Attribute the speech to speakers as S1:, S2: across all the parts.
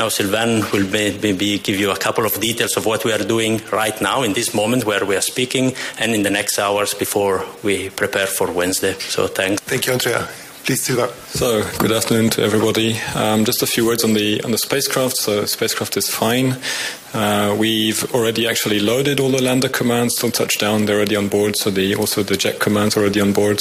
S1: Now Sylvain will maybe give you a couple of details of what we are doing right now in this moment where we are speaking and in the next hours before we prepare for Wednesday. So thanks.
S2: Thank you, Andrea. Please, Sylvain.
S3: So, good afternoon to everybody. Just a few words on the spacecraft. So, the spacecraft is fine. We've already actually loaded all the lander commands till touchdown. They're already on board. So, also the jet commands are already on board.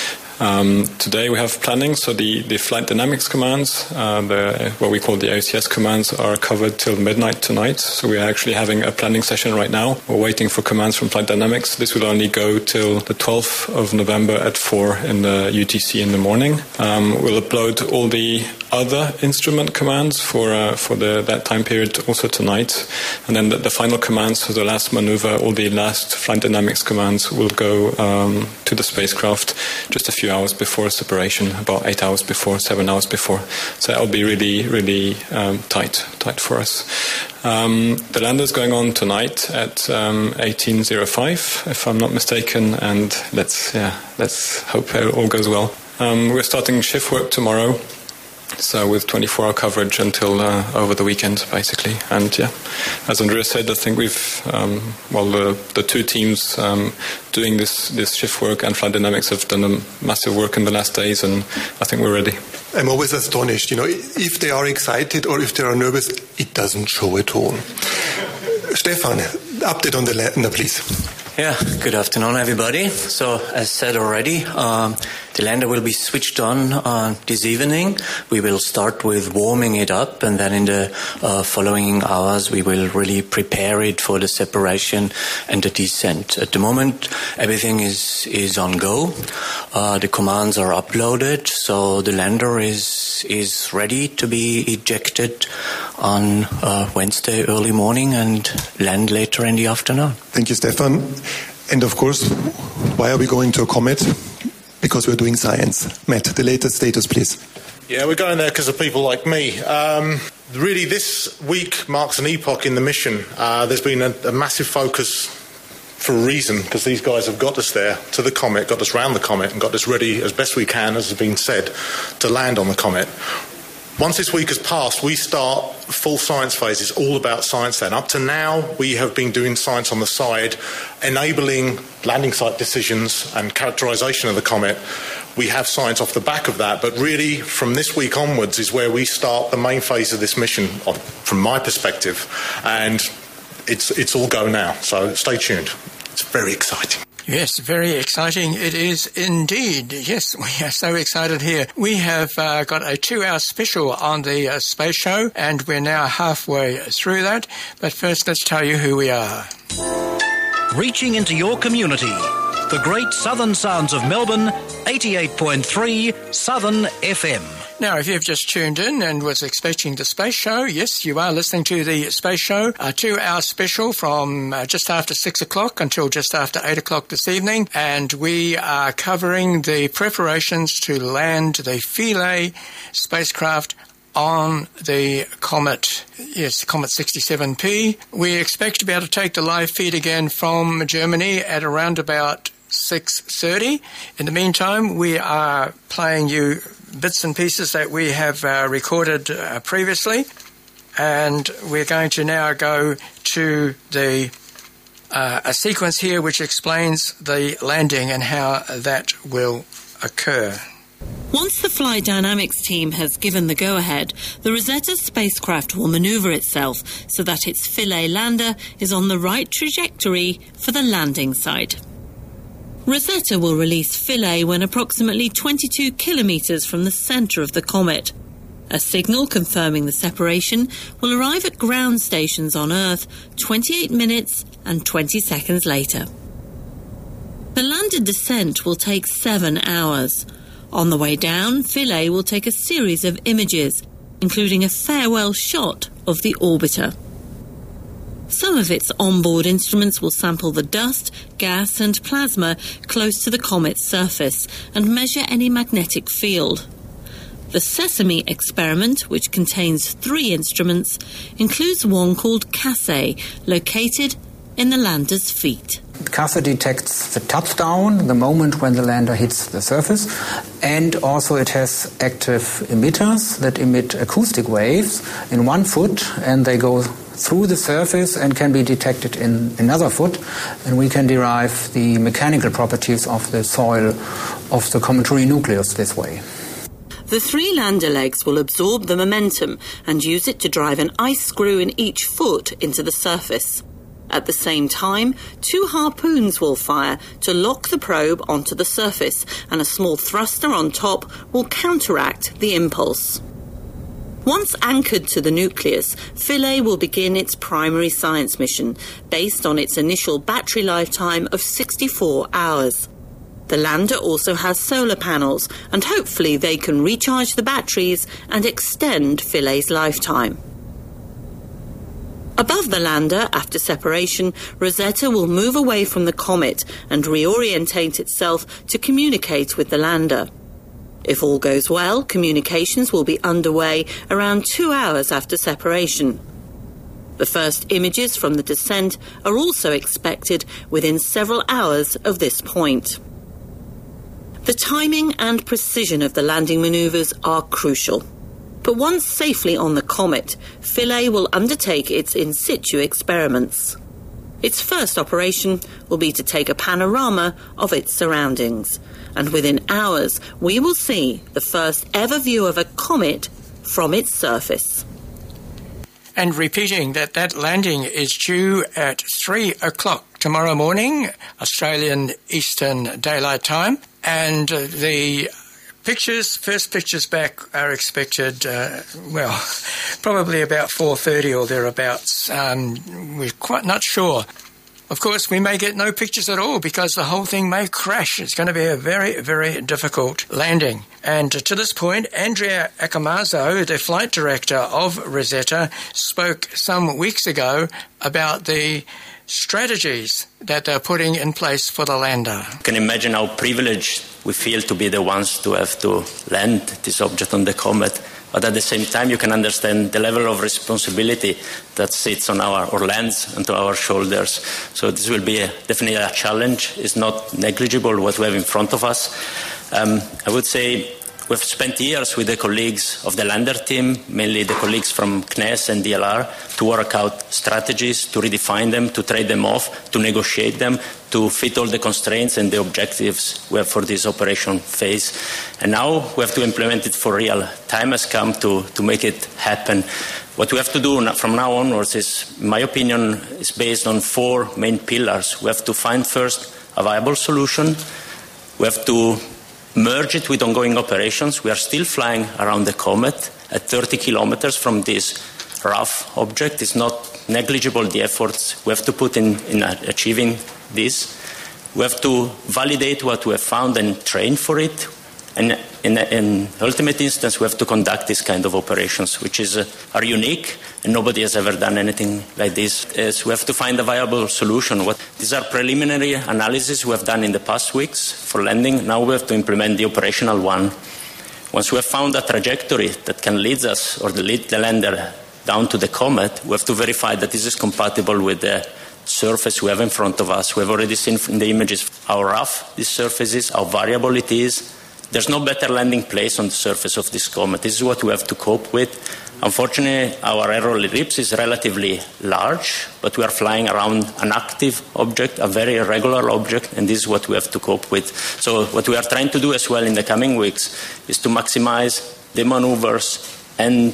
S3: Today we have planning, so the flight dynamics commands, what we call the AOCS commands, are covered till midnight tonight. So we are actually having a planning session right now. We're waiting for commands from flight dynamics. This will only go till the 12th of November at 4 in the UTC in the morning. We'll upload all the other instrument commands for that time period also tonight. And then the final commands for the last maneuver, all the last flight dynamics commands will go to the spacecraft just a few hours before separation, about 8 hours before, 7 hours before. So that'll be really, really tight for us. The lander is going on tonight at 18:05, if I'm not mistaken, and let's hope it all goes well. We're starting shift work tomorrow. So with 24-hour coverage until over the weekend, basically. And yeah, as Andrea said, I think we've, the two teams doing this shift work and flight dynamics have done a massive work in the last days, and I think we're ready.
S2: I'm always astonished, if they are excited or if they are nervous, it doesn't show at all. Stefan, update on the lander, please.
S4: Yeah, good afternoon, everybody. So, as said already, the lander will be switched on this evening. We will start with warming it up, and then in the following hours we will really prepare it for the separation and the descent. At the moment, everything is on go. The commands are uploaded, so the lander is ready to be ejected on Wednesday early morning and land later in the afternoon.
S2: Thank you, Stefan. And of course, why are we going to a comet? Because we're doing science. Matt, the latest status, please.
S5: Yeah, we're going there because of people like me. Really, this week marks an epoch in the mission. There's been a massive focus for a reason, because these guys have got us there to the comet, got us round the comet, and got us ready as best we can, as has been said, to land on the comet. Once this week has passed, we start full science phase. It's all about science then. Up to now, we have been doing science on the side, enabling landing site decisions and characterization of the comet. We have science off the back of that, but really from this week onwards is where we start the main phase of this mission, from my perspective, and it's all go now. So stay tuned. It's very exciting.
S6: Yes, very exciting it is indeed. Yes, we are so excited here. We have got a 2-hour special on the space show, and we're now halfway through that. But first, let's tell you who we are.
S7: Reaching into your community. The great southern sounds of Melbourne, 88.3 Southern FM.
S6: Now, if you've just tuned in and was expecting the space show, yes, you are listening to the space show, a 2-hour special from just after 6 o'clock until just after 8 o'clock this evening. And we are covering the preparations to land the Philae spacecraft on the Comet, Comet 67P. We expect to be able to take the live feed again from Germany at around about 6:30. In the meantime, we are playing you bits and pieces that we have recorded previously, and we're going to now go to a sequence here which explains the landing and how that will occur.
S8: Once the flight dynamics team has given the go-ahead, the Rosetta spacecraft will maneuver itself so that its Philae lander is on the right trajectory for the landing site. Rosetta will release Philae when approximately 22 kilometres from the centre of the comet. A signal confirming the separation will arrive at ground stations on Earth 28 minutes and 20 seconds later. The landed descent will take 7 hours. On the way down, Philae will take a series of images, including a farewell shot of the orbiter. Some of its onboard instruments will sample the dust, gas and plasma close to the comet's surface and measure any magnetic field. The Sesame experiment, which contains 3 instruments, includes one called Casset, located in the lander's feet.
S9: The catheter detects the touchdown, the moment when the lander hits the surface, and also it has active emitters that emit acoustic waves in one foot, and they go through the surface and can be detected in another foot, and we can derive the mechanical properties of the soil of the cometary nucleus this way.
S8: The 3 lander legs will absorb the momentum and use it to drive an ice screw in each foot into the surface. At the same time, 2 harpoons will fire to lock the probe onto the surface, and a small thruster on top will counteract the impulse. Once anchored to the nucleus, Philae will begin its primary science mission, based on its initial battery lifetime of 64 hours. The lander also has solar panels, and hopefully they can recharge the batteries and extend Philae's lifetime. Above the lander, after separation, Rosetta will move away from the comet and reorientate itself to communicate with the lander. If all goes well, communications will be underway around 2 hours after separation. The first images from the descent are also expected within several hours of this point. The timing and precision of the landing manoeuvres are crucial. But once safely on the comet, Philae will undertake its in situ experiments. Its first operation will be to take a panorama of its surroundings, and within hours we will see the first ever view of a comet from its surface.
S6: And repeating that landing is due at 3 o'clock tomorrow morning, Australian Eastern Daylight Time, and the first pictures back are expected, probably about 4:30 or thereabouts. We're quite not sure. Of course, we may get no pictures at all because the whole thing may crash. It's going to be a very, very difficult landing. And to this point, Andrea Accomazzo, the flight director of Rosetta, spoke some weeks ago about the strategies that they're putting in place for the lander.
S1: You can imagine how privileged we feel to be the ones to have to land this object on the comet. But at the same time, you can understand the level of responsibility that sits on or lands onto our shoulders. So this will be definitely a challenge. It's not negligible what we have in front of us. I would say we've spent years with the colleagues of the lander team, mainly the colleagues from CNES and DLR, to work out strategies, to redefine them, to trade them off, to negotiate them, to fit all the constraints and the objectives we have for this operation phase. And now we have to implement it for real. Time has come to make it happen. What we have to do from now onwards is, in my opinion, is based on 4 main pillars. We have to find first a viable solution. We have to merge it with ongoing operations. We are still flying around the comet at 30 kilometers from this rough object. It's not negligible, the efforts we have to put in achieving this. We have to validate what we have found and train for it. And in ultimate instance, we have to conduct this kind of operations, which are unique, and nobody has ever done anything like this. We have to find a viable solution. These are preliminary analyses we have done in the past weeks for landing. Now we have to implement the operational one. Once we have found a trajectory that can lead us or lead the lander down to the comet, we have to verify that this is compatible with the surface we have in front of us. We have already seen in the images how rough this surface is, how variable it is. There's no better landing place on the surface of this comet. This is what we have to cope with. Unfortunately, our aerial ellipse is relatively large, but we are flying around an active object, a very irregular object, and this is what we have to cope with. So what we are trying to do as well in the coming weeks is to maximize the maneuvers and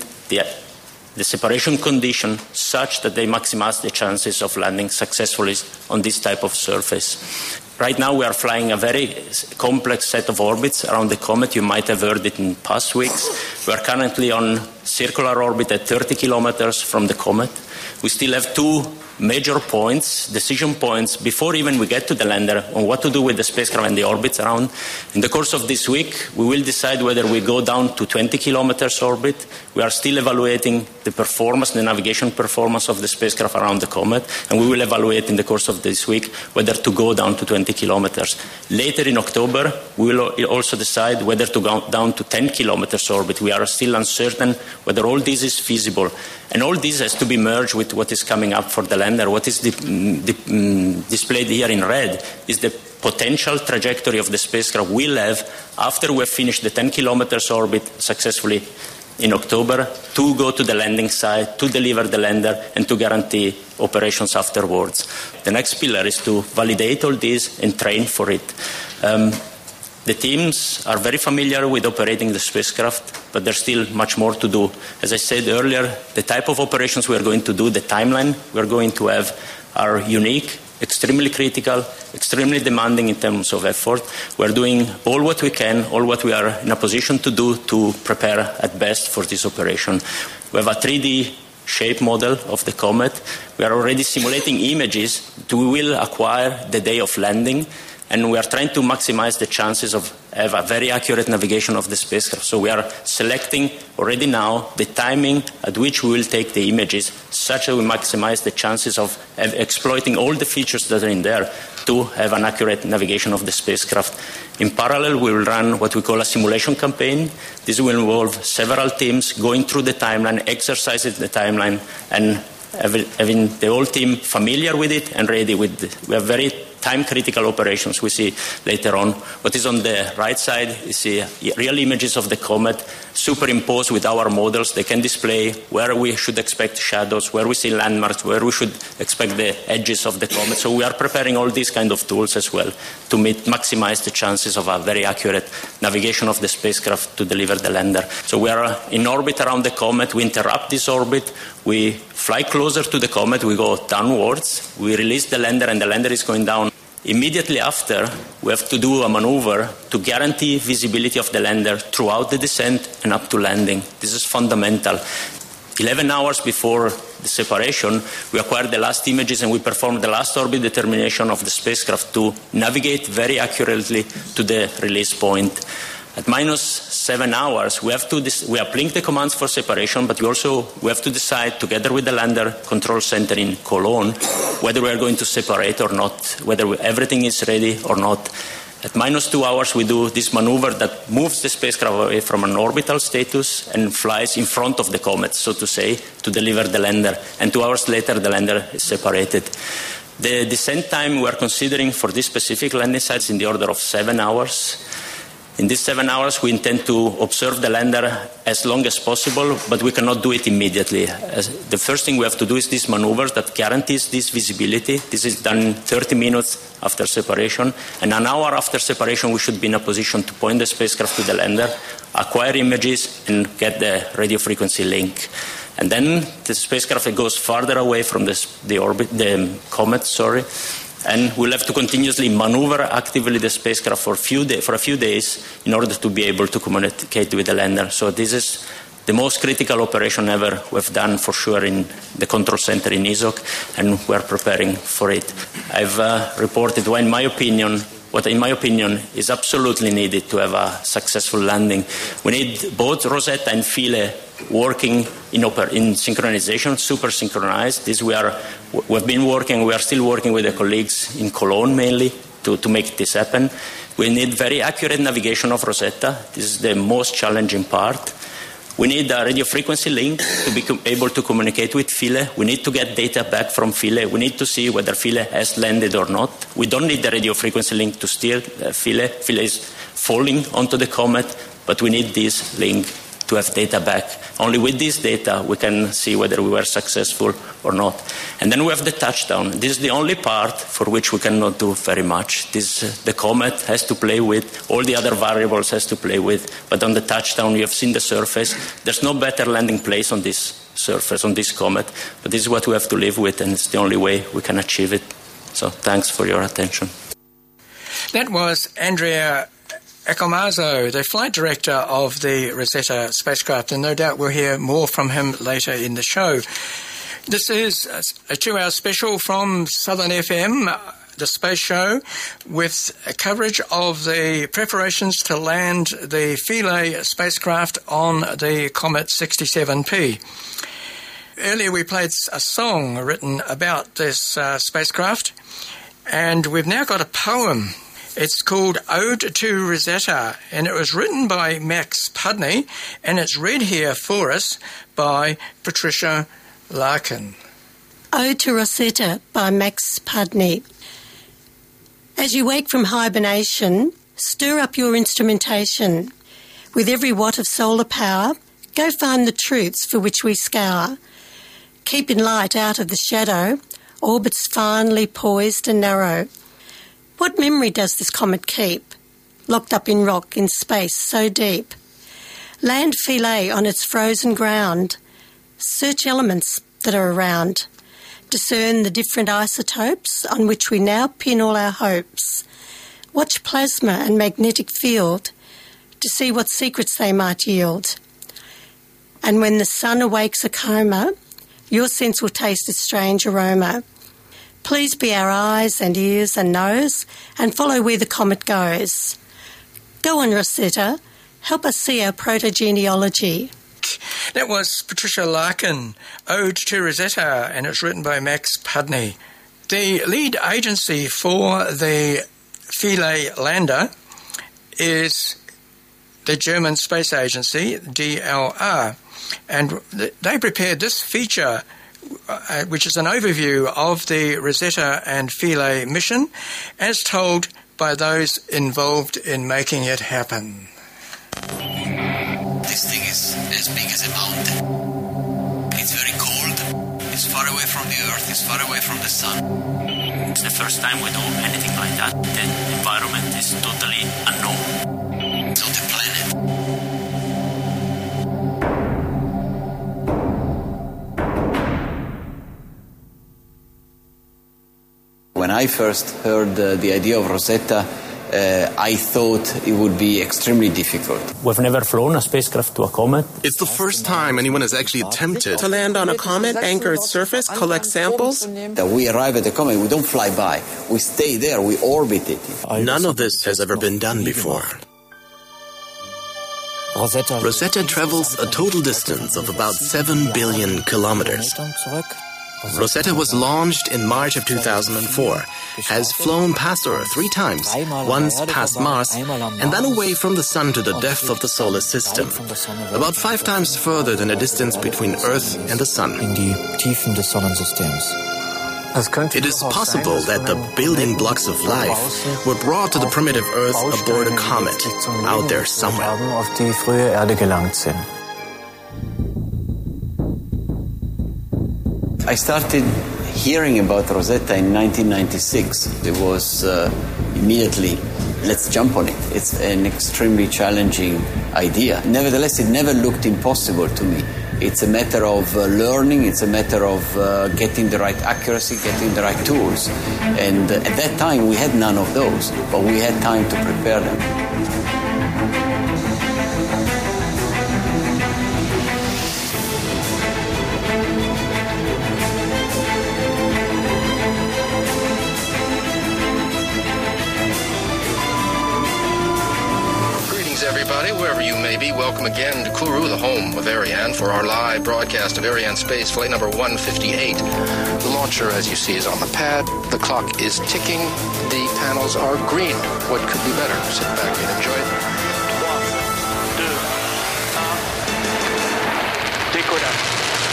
S1: the separation condition such that they maximize the chances of landing successfully on this type of surface. Right now we are flying a very complex set of orbits around the comet. You might have heard it in past weeks. We are currently on circular orbit at 30 kilometers from the comet. We still have 2 major points, decision points, before even we get to the lander on what to do with the spacecraft and the orbits around. In the course of this week, we will decide whether we go down to 20 kilometers orbit. We are still evaluating the performance, the navigation performance of the spacecraft around the comet, and we will evaluate in the course of this week whether to go down to 20 kilometers. Later in October, we will also decide whether to go down to 10 kilometers orbit. We are still uncertain whether all this is feasible. And all this has to be merged with what is coming up for the lander. What is displayed here in red is the potential trajectory of the spacecraft we'll have after we have finished the 10 kilometers orbit successfully in October, to go to the landing site, to deliver the lander, and to guarantee operations afterwards. The next pillar is to validate all this and train for it. The teams are very familiar with operating the spacecraft, but there's still much more to do. As I said earlier, the type of operations we are going to do, the timeline we are going to have are unique, extremely critical, extremely demanding in terms of effort. We are doing all what we can, all what we are in a position to do to prepare at best for this operation. We have a 3D shape model of the comet. We are already simulating images that we will acquire the day of landing, and we are trying to maximize the chances of have a very accurate navigation of the spacecraft. So we are selecting already now the timing at which we will take the images, such that we maximize the chances of exploiting all the features that are in there to have an accurate navigation of the spacecraft. In parallel, we will run what we call a simulation campaign. This will involve several teams going through the timeline, exercising the timeline, and having the whole team familiar with it and ready with it. We have very time-critical operations we see later on. What is on the right side is the real images of the comet superimposed with our models. They can display where we should expect shadows, where we see landmarks, where we should expect the edges of the comet. So we are preparing all these kind of tools as well to maximize the chances of a very accurate navigation of the spacecraft to deliver the lander. So we are in orbit around the comet. We interrupt this orbit. We fly closer to the comet. We go downwards. We release the lander, and the lander is going down. Immediately after, we have to do a maneuver to guarantee visibility of the lander throughout the descent and up to landing. This is fundamental. 11 hours before the separation, we acquired the last images and we performed the last orbit determination of the spacecraft to navigate very accurately to the release point. At -7 hours, we uplink the commands for separation, but we have to decide together with the lander control center in Cologne whether we are going to separate or not, whether everything is ready or not. At -2 hours, we do this maneuver that moves the spacecraft away from an orbital status and flies in front of the comet, so to say, to deliver the lander. And 2 hours later, the lander is separated. The descent time we are considering for this specific landing site is in the order of 7 hours. In these 7 hours, we intend to observe the lander as long as possible, but we cannot do it immediately. The first thing we have to do is this maneuver that guarantees this visibility. This is done 30 minutes after separation, and an hour after separation, we should be in a position to point the spacecraft to the lander, acquire images, and get the radio frequency link. And then the spacecraft goes farther away from the comet, and we'll have to continuously maneuver actively the spacecraft for a few days in order to be able to communicate with the lander. So this is the most critical operation ever we've done for sure in the control center in ESOC, and we're preparing for it. I've reported what in my opinion is absolutely needed to have a successful landing. We need both Rosetta and Philae working in synchronization, super synchronized. We've been working, we are still working with the colleagues in Cologne mainly to make this happen. We need very accurate navigation of Rosetta. This is the most challenging part. We need a radio frequency link to be able to communicate with Philae. We need to get data back from Philae. We need to see whether Philae has landed or not. We don't need the radio frequency link to steer Philae. Philae is falling onto the comet, but we need this link to have data back. Only with this data we can see whether we were successful or not. And then we have the touchdown. This is the only part for which we cannot do very much. The comet has to play with, all the other variables has to play with, but on the touchdown you have seen the surface. There's no better landing place on this surface, on this comet, but this is what we have to live with, and it's the only way we can achieve it. So thanks for your attention.
S6: That was Andrea Accomazzo, the flight director of the Rosetta spacecraft, and no doubt we'll hear more from him later in the show. This is a 2-hour special from Southern FM, the space show, with a coverage of the preparations to land the Philae spacecraft on the Comet 67P. Earlier we played a song written about this spacecraft, and we've now got a poem It's called Ode to Rosetta, and it was written by Max Pudney, and it's read here for us by Patricia Larkin.
S10: Ode to Rosetta by Max Pudney. As you wake from hibernation, stir up your instrumentation. With every watt of solar power, go find the truths for which we scour. Keeping light out of the shadow, orbits finely poised and narrow. What memory does this comet keep, locked up in rock in space so deep? Land fillet on its frozen ground. Search elements that are around. Discern the different isotopes on which we now pin all our hopes. Watch plasma and magnetic field to see what secrets they might yield. And when the sun awakes a coma, your sense will taste its strange aroma. Please be our eyes and ears and nose and follow where the comet goes. Go on, Rosetta, help us see our protogenealogy.
S6: That was Patricia Larkin, Ode to Rosetta, and it's written by Max Pudney. The lead agency for the Philae lander is the German Space Agency, DLR, and they prepared this feature, which is an overview of the Rosetta and Philae mission, as told by those involved in making it happen.
S11: This thing is as big as a mountain. It's very cold. It's far away from the Earth. It's far away from the Sun.
S1: It's the first time we do anything like that. The environment is totally unknown.
S11: It's not a planet. When I first heard the idea of Rosetta, I thought it would be extremely difficult.
S1: We've never flown a spacecraft to a comet.
S12: It's the first time anyone has actually attempted
S13: to land on a comet, anchor its surface, collect samples.
S11: That we arrive at the comet, we don't fly by. We stay there, we orbit it.
S12: None of this has ever been done before. Rosetta travels a total distance of about 7 billion kilometers. Rosetta was launched in March of 2004, has flown past Earth 3 times, once past Mars, and then away from the Sun to the depth of the solar system, about 5 times further than the distance between Earth and the Sun. It is possible that the building blocks of life were brought to the primitive Earth aboard a comet, out there somewhere.
S11: I started hearing about Rosetta in 1996. It was immediately, let's jump on it. It's an extremely challenging idea. Nevertheless, it never looked impossible to me. It's a matter of learning, it's a matter of getting the right accuracy, getting the right tools. And at that time, we had none of those, but we had time to prepare them.
S14: Everybody, wherever you may be, welcome again to Kourou, the home of Ariane, for our live broadcast of Ariane Space Flight number 158. The launcher, as you see, is on the pad. The clock is ticking. The panels are green. What could be better? Sit back and enjoy it. 3, 2, 1, décollage.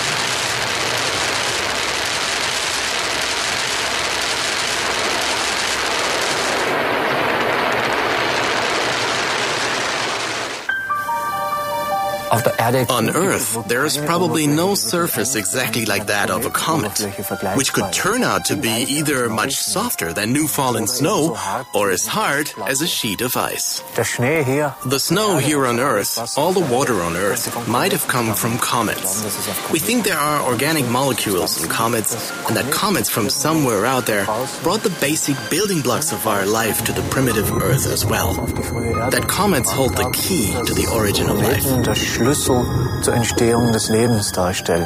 S12: On Earth, there is probably no surface exactly like that of a comet, which could turn out to be either much softer than new fallen snow or as hard as a sheet of ice. The snow here on Earth, all the water on Earth, might have come from comets. We think there are organic molecules in comets, and that comets from somewhere out there brought the basic building blocks of our life to the primitive Earth as well. That comets hold the key to the origin of life.
S15: Schlüssel zur Entstehung des Lebens darstellen.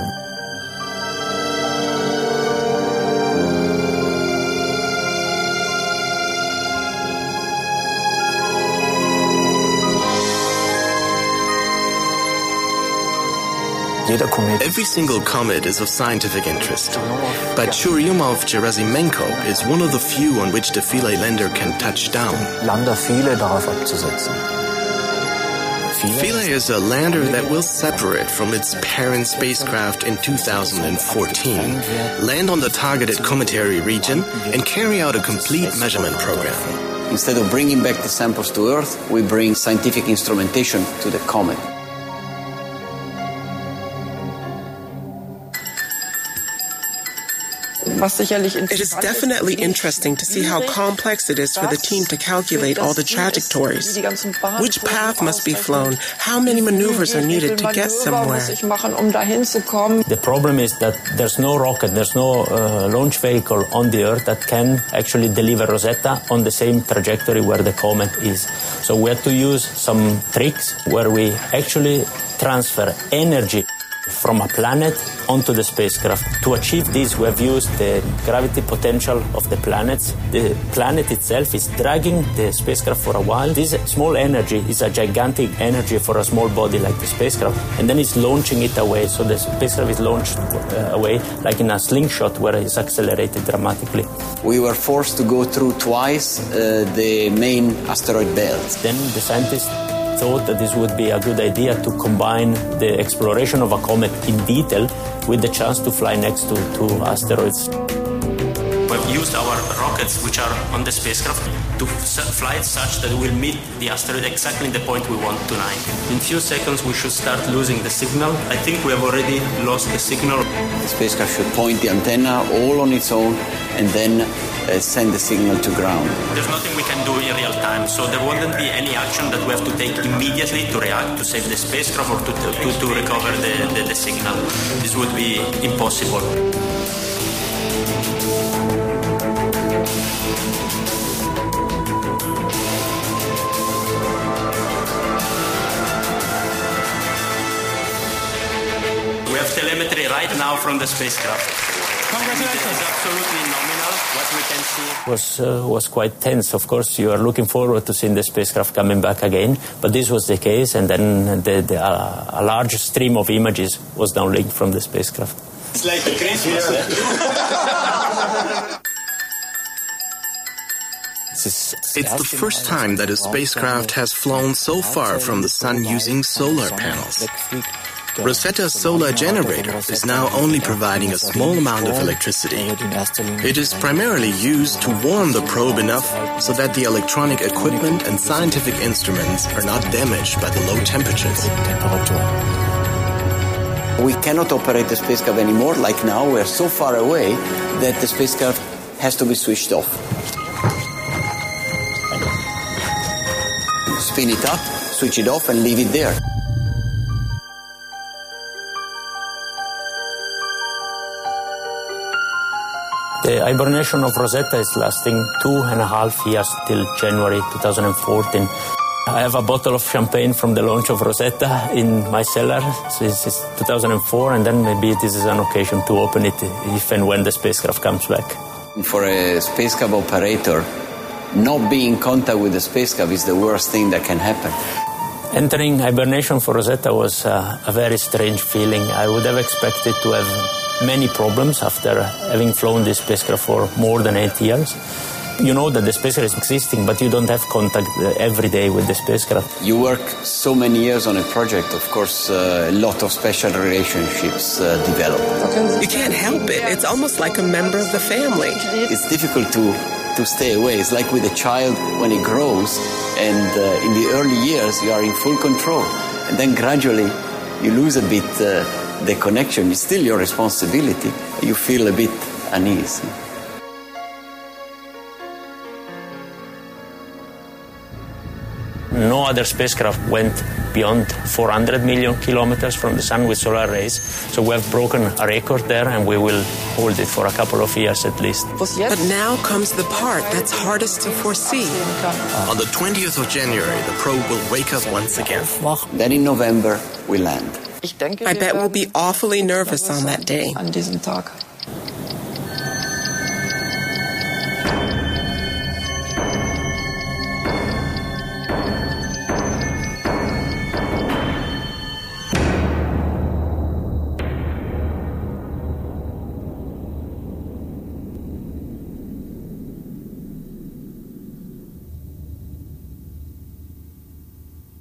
S12: Every single comet is of scientific interest, but Churyumov-Gerasimenko is one of the few on which the Philae lander can touch down. Philae is a lander that will separate from its parent spacecraft in 2014, land on the targeted cometary region, and carry out a complete measurement program.
S11: Instead of bringing back the samples to Earth, we bring scientific instrumentation to the comet.
S13: It is definitely interesting to see how complex it is for the team to calculate all the trajectories. Which path must be flown? How many maneuvers are needed to get somewhere?
S1: The problem is that there's no rocket, there's no launch vehicle on the Earth that can actually deliver Rosetta on the same trajectory where the comet is. So we had to use some tricks where we actually transfer energy from a planet onto the spacecraft. To achieve this, we have used the gravity potential of the planets. The planet itself is dragging the spacecraft for a while. This small energy is a gigantic energy for a small body like the spacecraft, and then it's launching it away. So the spacecraft is launched away like in a slingshot where it's accelerated dramatically.
S11: We were forced to go through twice the main asteroid belt.
S1: Then the scientists thought that this would be a good idea to combine the exploration of a comet in detail with the chance to fly next to asteroids. We've used our rockets, which are on the spacecraft, to fly it such that we'll meet the asteroid exactly in the point we want tonight. In a few seconds, we should start losing the signal. I think we have already lost the signal.
S11: The spacecraft should point the antenna all on its own and then send the signal to ground.
S1: There's nothing we can do in real time, so there wouldn't be any action that we have to take immediately to react, to save the spacecraft or to recover the signal. This would be impossible. We have telemetry right now from the spacecraft. Congratulations. It is absolutely nominal. What we can see was quite tense. Of course, you are looking forward to seeing the spacecraft coming back again, but this was the case, and then a large stream of images was downlinked from the spacecraft. It's like Christmas.
S12: It's the first time that a spacecraft has flown so far from the sun using solar panels. Rosetta's solar generator is now only providing a small amount of electricity. It is primarily used to warm the probe enough so that the electronic equipment and scientific instruments are not damaged by the low temperatures.
S11: We cannot operate the spacecraft anymore. Like now, we're so far away that the spacecraft has to be switched off. Spin it up, switch it off, and leave it there.
S1: The hibernation of Rosetta is lasting 2.5 years till January 2014. I have a bottle of champagne from the launch of Rosetta in my cellar since 2004, and then maybe this is an occasion to open it if and when the spacecraft comes back.
S11: For a spacecraft operator, not being in contact with the spacecraft is the worst thing that can happen.
S1: Entering hibernation for Rosetta was a very strange feeling. I would have expected to have many problems after having flown this spacecraft for more than 8 years. You know that the spacecraft is existing, but you don't have contact every day with the spacecraft.
S11: You work so many years on a project, of course, a lot of special relationships develop.
S13: You can't help it. It's almost like a member of the family.
S11: It's difficult to stay away. It's like with a child when it grows, and in the early years you are in full control, and then gradually you lose a bit the connection. It's still your responsibility. You feel a bit uneasy.
S1: No other spacecraft went beyond 400 million kilometers from the sun with solar rays. So we have broken a record there, and we will hold it for a couple of years at least.
S13: But now comes the part that's hardest to foresee.
S12: On the 20th of January, the probe will wake up once again.
S11: Then in November, we land.
S13: I bet we'll be awfully nervous on that day.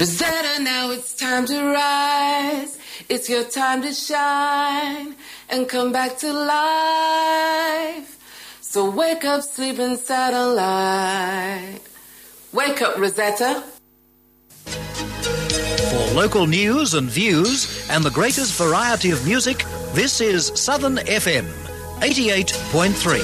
S16: Rosetta, now it's time to rise. It's your time to shine and come back to life. So wake up, sleeping satellite. Wake up, Rosetta.
S7: For local news and views and the greatest variety of music, this is Southern FM 88.3.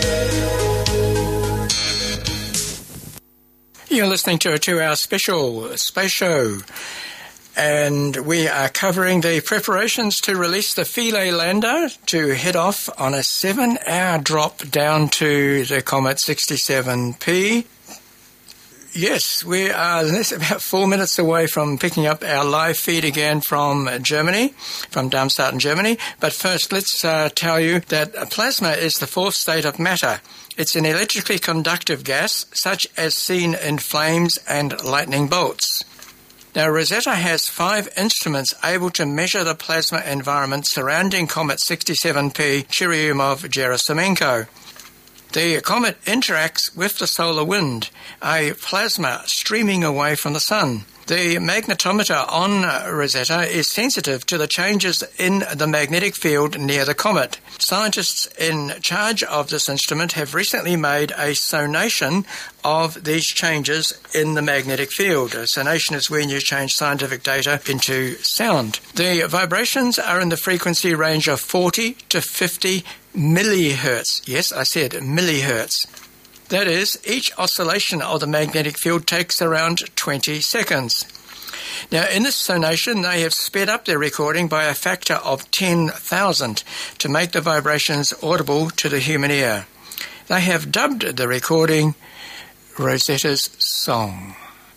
S6: You're listening to a 2-hour special space show, and we are covering the preparations to release the Philae lander to head off on a 7-hour drop down to the Comet 67P. Yes, we are about 4 minutes away from picking up our live feed again from Germany, from Darmstadt in Germany. But first, let's tell you that plasma is the fourth state of matter. It's an electrically conductive gas, such as seen in flames and lightning bolts. Now, Rosetta has 5 instruments able to measure the plasma environment surrounding Comet 67P Churyumov-Gerasimenko. The comet interacts with the solar wind, a plasma streaming away from the sun. The magnetometer on Rosetta is sensitive to the changes in the magnetic field near the comet. Scientists in charge of this instrument have recently made a sonation of these changes in the magnetic field. A sonation is when you change scientific data into sound. The vibrations are in the frequency range of 40 to 50 millihertz. Yes, I said millihertz. That is, each oscillation of the magnetic field takes around 20 seconds. Now, in this sonation, they have sped up their recording by a factor of 10,000 to make the vibrations audible to the human ear. They have dubbed the recording Rosetta's Song.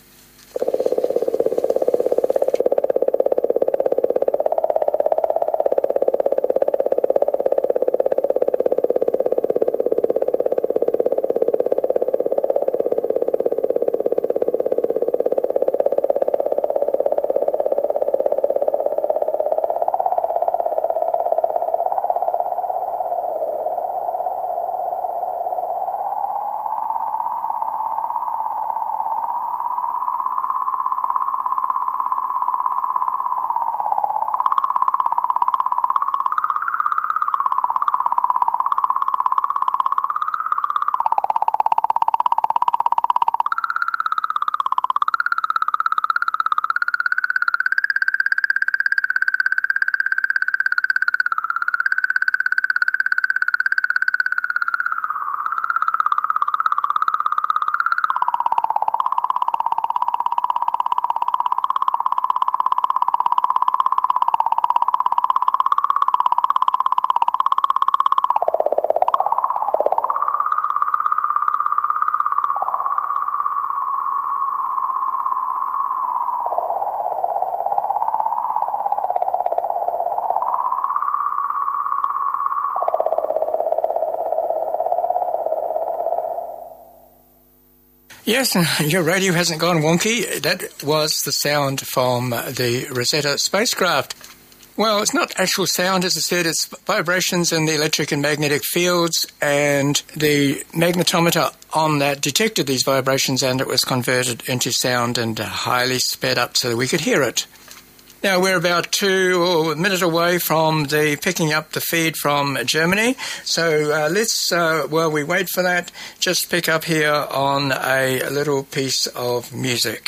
S6: Yes, your radio hasn't gone wonky. That was the sound from the Rosetta spacecraft. Well, it's not actual sound, as I said. It's vibrations in the electric and magnetic fields, and the magnetometer on that detected these vibrations, and it was converted into sound and highly sped up so that we could hear it. Now, we're about a minute away from the picking up the feed from Germany. So let's, while we wait for that, just pick up here on a little piece of music.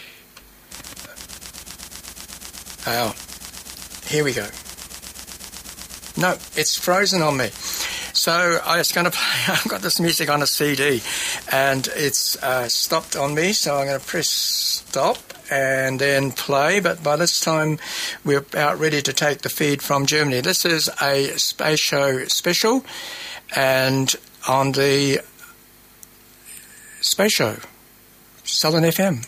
S6: Here we go. No, it's frozen on me. So I was going to play, I've got this music on a CD, and it's stopped on me, so I'm going to press stop and then play, but by this time we're about ready to take the feed from Germany. This is a Space Show special, and on the Space Show, Southern FM.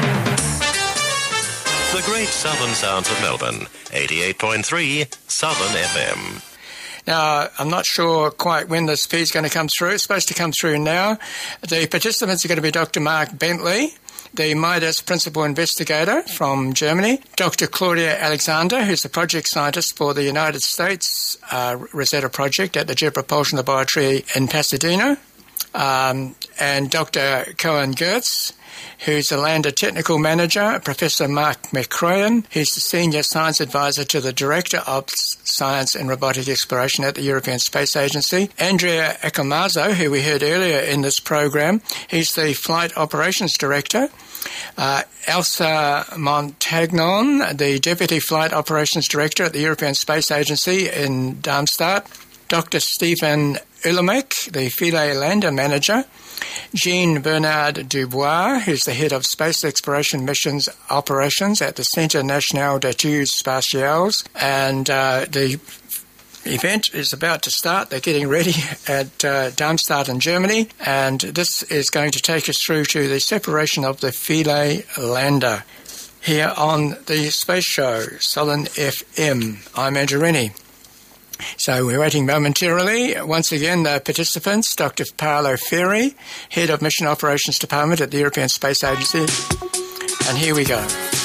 S17: The great southern sounds of Melbourne, 88.3 Southern FM.
S6: Now, I'm not sure quite when this feed's going to come through. It's supposed to come through now. The participants are going to be Dr. Mark Bentley, the MIDAS principal investigator from Germany, Dr. Claudia Alexander, who's the project scientist for the United States Rosetta project at the Jet Propulsion Laboratory in Pasadena, and Dr. Cohen Gertz, who's the Lander Technical Manager, Professor Mark McCroyan, who's the Senior Science Advisor to the Director of Science and Robotic Exploration at the European Space Agency, Andrea Accomazzo, who we heard earlier in this program, he's the Flight Operations Director, Elsa Montagnon, the Deputy Flight Operations Director at the European Space Agency in Darmstadt, Dr. Stephen Ulemek, the Philae Lander Manager, Jean-Bernard Dubois, who's the Head of Space Exploration Missions Operations at the Centre National d'Etudes Spatiales, and the event is about to start. They're getting ready at Darmstadt in Germany, and this is going to take us through to the separation of the Philae Lander here on the Space Show, Southern FM. I'm Andrew Rennie. So we're waiting momentarily. Once again, the participants, Dr. Paolo Ferri, Head of Mission Operations Department at the European Space Agency. And here we go.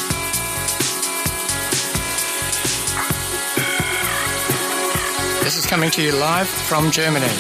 S6: This is coming to you live from Germany.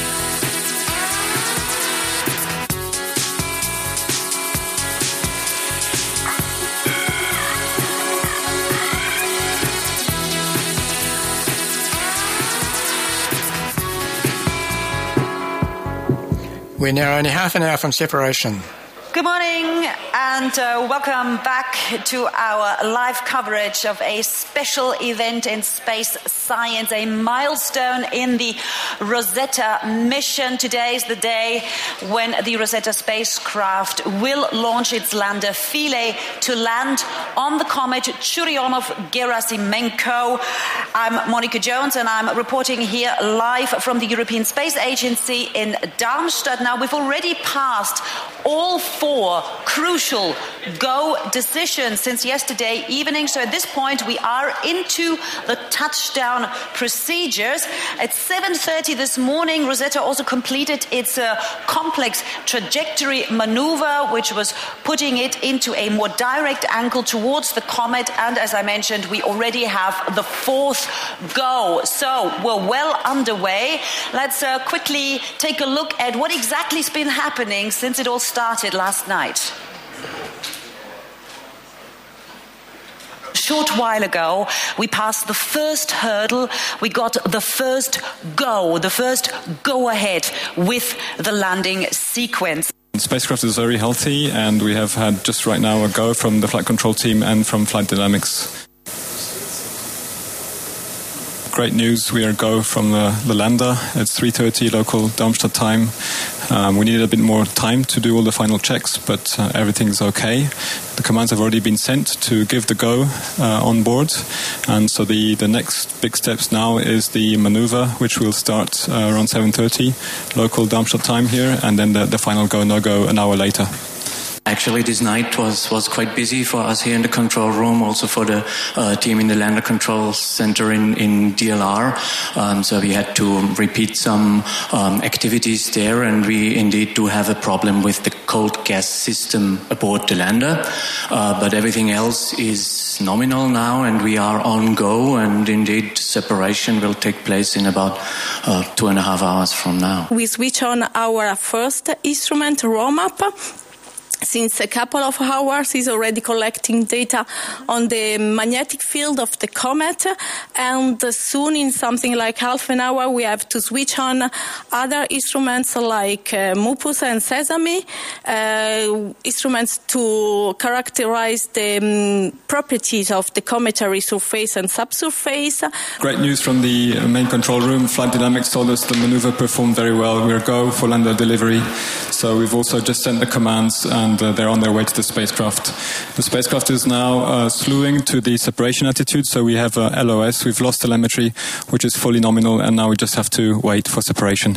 S6: We're now only half an hour from separation.
S18: Good morning and welcome back to our live coverage of a special event in space science, a milestone in the Rosetta mission. Today is the day when the Rosetta spacecraft will launch its lander Philae to land on the comet Churyumov-Gerasimenko. I'm Monica Jones and I'm reporting here live from the European Space Agency in Darmstadt. Now, we've already passed all 4 crucial go decisions since yesterday evening. So at this point, we are into the touchdown procedures. At 7:30 this morning, Rosetta also completed its complex trajectory maneuver, which was putting it into a more direct angle towards the comet. And as I mentioned, we already have the 4th go. So we're well underway. Let's quickly take a look at what exactly has been happening since it all started last night. A short while ago, we passed the first hurdle. We got the first go ahead with the landing sequence.
S3: The spacecraft is very healthy, and we have had just right now a go from the flight control team and from Flight Dynamics. Great news, we are a go from the lander. It's 3:30 local Darmstadt time. We needed a bit more time to do all the final checks, but everything's okay. The commands have already been sent to give the go on board, and so the next big steps now is the maneuver, which will start around 7:30 local Darmstadt time here, and then the final go, no-go an hour later.
S4: Actually, this night was quite busy for us here in the control room, also for the team in the Lander Control Center in DLR. So we had to repeat some activities there, and we indeed do have a problem with the cold gas system aboard the lander. But everything else is nominal now, and we are on go, and indeed separation will take place in about 2.5 hours from now.
S19: We switch on our first instrument, ROMAP. Since a couple of hours, is already collecting data on the magnetic field of the comet, and soon, in something like half an hour, we have to switch on other instruments like MUPUS and SESAMI, instruments to characterize the properties of the cometary surface and subsurface.
S3: Great news from the main control room. Flight Dynamics told us the maneuver performed very well. We're go for lander delivery. So we've also just sent the commands, and they're on their way to the spacecraft. The spacecraft is now slewing to the separation attitude, so we have LOS. We've lost telemetry, which is fully nominal, and now we just have to wait for separation.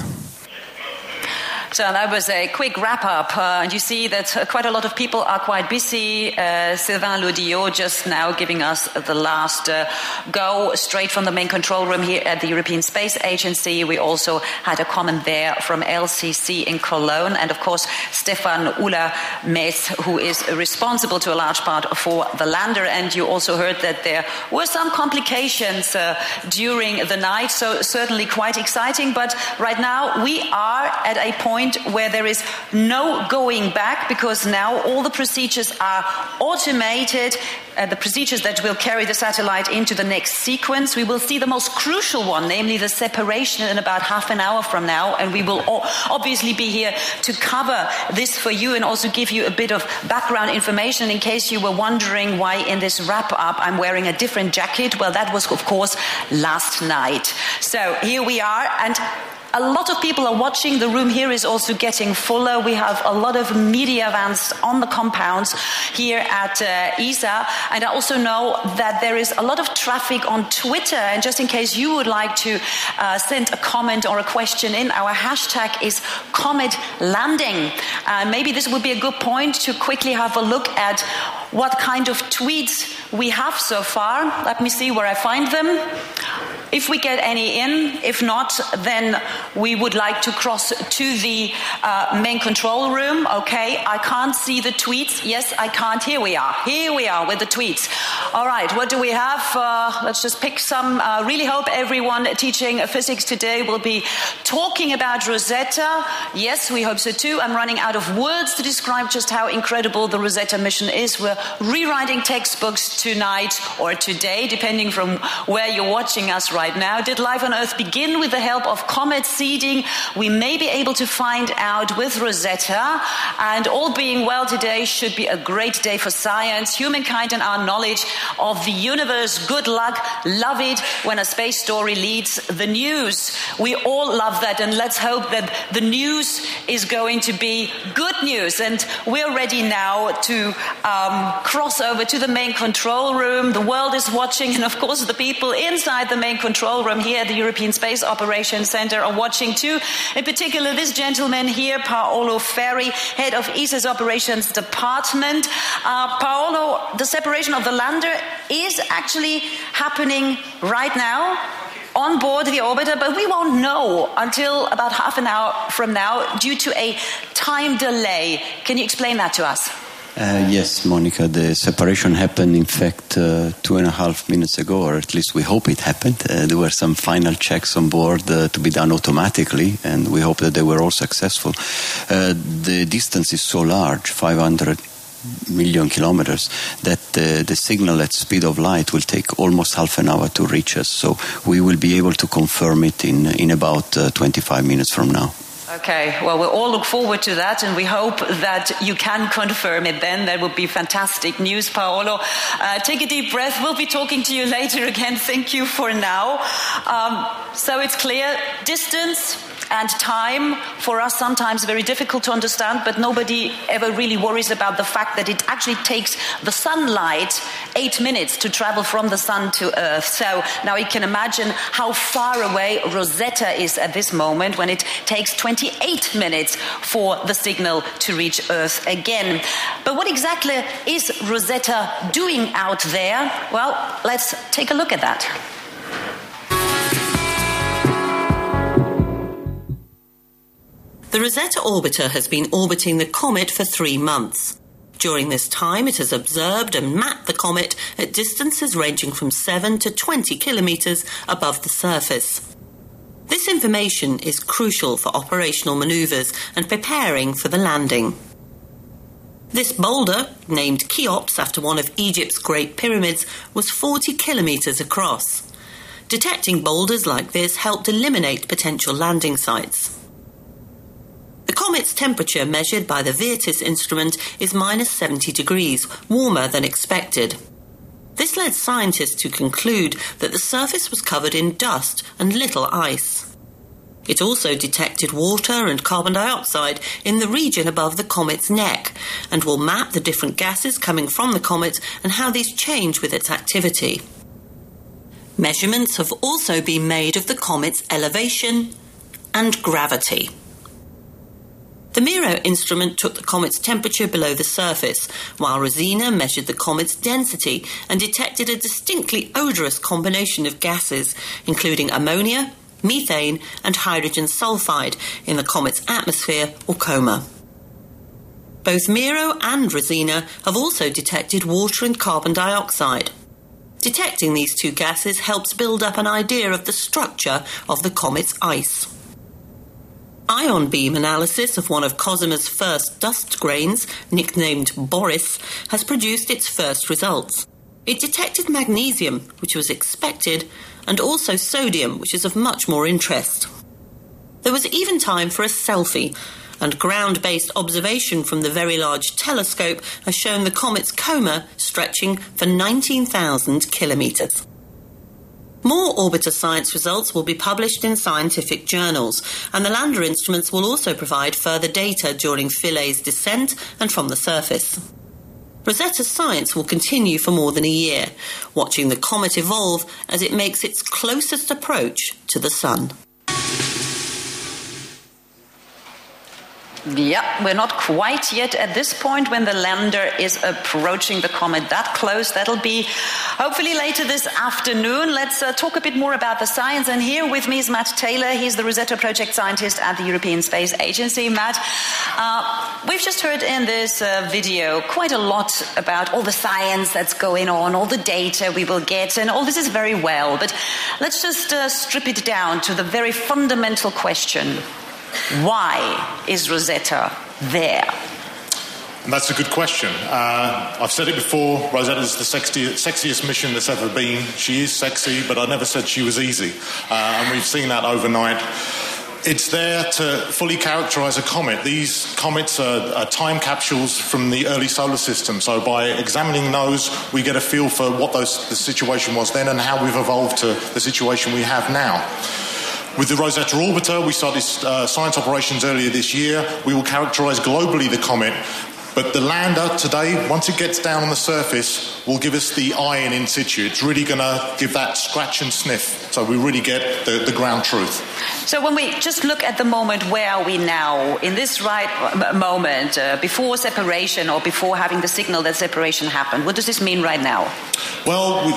S18: So that was a quick wrap-up. And you see that quite a lot of people are quite busy. Sylvain Lodiot just now giving us the last go straight from the main control room here at the European Space Agency. We also had a comment there from LCC in Cologne. And, of course, Stefan Ulemek, who is responsible to a large part for the lander. And you also heard that there were some complications during the night. So certainly quite exciting. But right now we are at a point point where there is no going back, because now all the procedures are automated, the procedures that will carry the satellite into the next sequence. We will see the most crucial one, namely the separation, in about half an hour from now, and we will obviously be here to cover this for you and also give you a bit of background information in case you were wondering why in this wrap-up I'm wearing a different jacket. Well, that was, of course, last night. So here we are, and a lot of people are watching. The room here is also getting fuller. We have a lot of media vans on the compounds here at ESA. And I also know that there is a lot of traffic on Twitter. And just in case you would like to send a comment or a question in, our hashtag is Comet Landing. Maybe this would be a good point to quickly have a look at what kind of tweets we have so far. Let me see where I find them. If we get any in, if not, then we would like to cross to the main control room. Okay, I can't see the tweets. Yes, I can't. Here we are. Here we are with the tweets. All right, what do we have? Let's just pick some. Really hope everyone teaching physics today will be talking about Rosetta. Yes, we hope so too. I'm running out of words to describe just how incredible the Rosetta mission is. We're rewriting textbooks tonight or today, depending from where you're watching us right now. Did Life on Earth begin with the help of comet seeding? We may be able to find out with Rosetta. And all being well, today should be a great day for science, humankind, and our knowledge of the universe. Good luck. Love it when a space story leads the news. We all love that, and let's hope that the news is going to be good news. And we're ready now to cross over to the main control room. The world is watching, and of course the people inside the main control room here at the European Space Operations Center are watching too. In particular, this gentleman here, Paolo Ferri, head of ESA's Operations Department. Paolo, the separation of the lander is actually happening right now on board the orbiter, but we won't know until about half an hour from now due to a time delay. Can you explain that to us?
S11: Yes, Monica, the separation happened, in fact, 2.5 minutes ago, or at least we hope it happened. There were some final checks on board to be done automatically, and we hope that they were all successful. The distance is so large, 500 million kilometers, that the signal at speed of light will take almost half an hour to reach us. So we will be able to confirm it in about 25 minutes from now.
S18: Okay, well, we'll all look forward to that, and we hope that you can confirm it then. That would be fantastic news, Paolo. Take a deep breath. We'll be talking to you later again. Thank you for now. So it's clear, distance and time for us sometimes very difficult to understand, but nobody ever really worries about the fact that it actually takes the sunlight 8 minutes to travel from the sun to Earth. So now you can imagine how far away Rosetta is at this moment, when it takes 28 minutes for the signal to reach Earth again. But what exactly is Rosetta doing out there? Well, let's take a look at that.
S8: The Rosetta orbiter has been orbiting the comet for 3 months. During this time, it has observed and mapped the comet at distances ranging from 7 to 20 kilometres above the surface. This information is crucial for operational manoeuvres and preparing for the landing. This boulder, named Cheops after one of Egypt's Great Pyramids, was 40 kilometres across. Detecting boulders like this helped eliminate potential landing sites. The comet's temperature measured by the Virtus instrument is minus 70 degrees, warmer than expected. This led scientists to conclude that the surface was covered in dust and little ice. It also detected water and carbon dioxide in the region above the comet's neck, and will map the different gases coming from the comet and how these change with its activity. Measurements have also been made of the comet's elevation and gravity. The Miro instrument took the comet's temperature below the surface, while Rosina measured the comet's density and detected a distinctly odorous combination of gases, including ammonia, methane and hydrogen sulfide in the comet's atmosphere or coma. Both Miro and Rosina have also detected water and carbon dioxide. Detecting these two gases helps build up an idea of the structure of the comet's ice.
S20: Ion beam analysis of one of Cosima's first dust grains, nicknamed Boris, has produced its first results. It detected magnesium, which was expected, and also sodium, which is of much more interest. There was even time for a selfie, and ground-based observation from the Very Large Telescope has shown the comet's coma stretching for 19,000 kilometres. More orbiter science results will be published in scientific journals, and the lander instruments will also provide further data during Philae's descent and from the surface. Rosetta's science will continue for more than a year, watching the comet evolve as it makes its closest approach to the Sun.
S18: Yeah, we're not quite yet at this point when the lander is approaching the comet that close. That'll be hopefully later this afternoon. Let's talk a bit more about the science. And here with me is Matt Taylor. He's the Rosetta Project Scientist at the European Space Agency. Matt, we've just heard in this video quite a lot about all the science that's going on, all the data we will get, and all this is very well. But let's just strip it down to the very fundamental question. Why is Rosetta there?
S5: And that's a good question. I've said it before, Rosetta's the sexiest mission that's ever been. She is sexy, but I never said she was easy. And we've seen that overnight. It's there to fully characterize a comet. These comets are time capsules from the early solar system. So by examining those, we get a feel for what the situation was then and how we've evolved to the situation we have now. With the Rosetta Orbiter, we started science operations earlier this year. We will characterize globally the comet, but the lander today, once it gets down on the surface, will give us the eye in situ. It's really going to give that scratch and sniff, so we really get the ground truth.
S18: So when we just look at the moment, where are we now? In this right moment, before separation or before having the signal that separation happened, what does this mean right now?
S5: Well,